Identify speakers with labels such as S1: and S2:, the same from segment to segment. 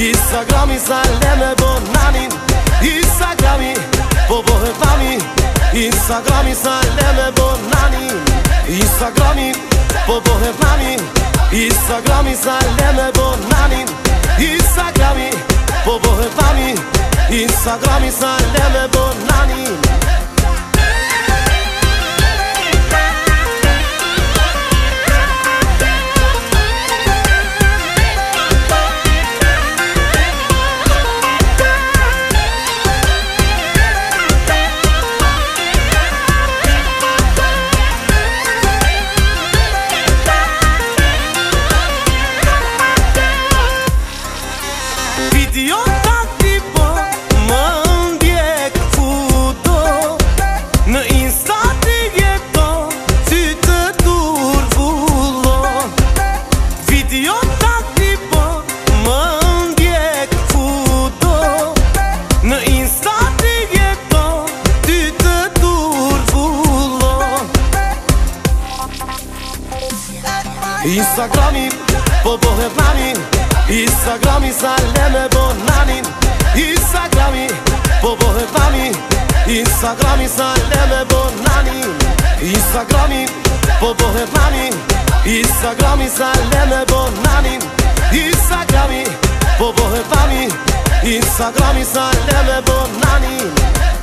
S1: Instagrami salleme bonanin Instagrami pobohevami Instagrami salleme bonanin Instagrami pobohevami Instagrami salleme bonanin Instagrami pobohevami Instagrami salleme bonanin Video taktipo më ndjek futo Në Insta të jeto ty të dur vullo Video taktipo më ndjek futo Në Insta të jeto ty të dur vullo Instagrami po bohet nani Instagrami salleme bonanin Instagrami pobohevami Instagrami salleme bonanin Instagrami pobohevami Instagrami salleme bonanin Instagrami pobohevami Instagrami salleme bonanin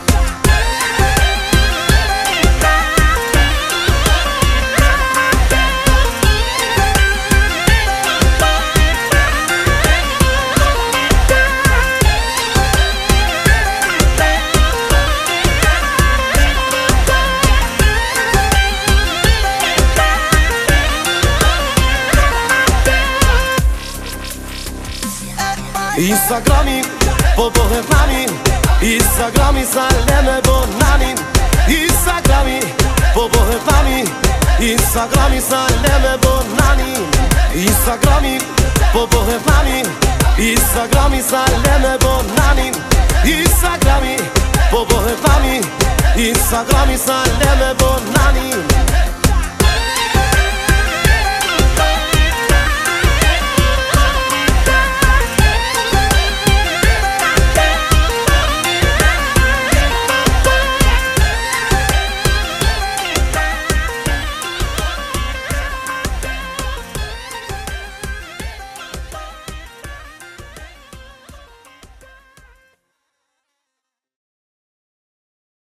S1: Instagrami pobohevami Instagrami salleme bonanin Instagrami pobohevami Instagrami salleme bonanin Instagrami pobohevami Instagrami salleme bonanin Instagrami pobohevami Instagrami salleme bonanin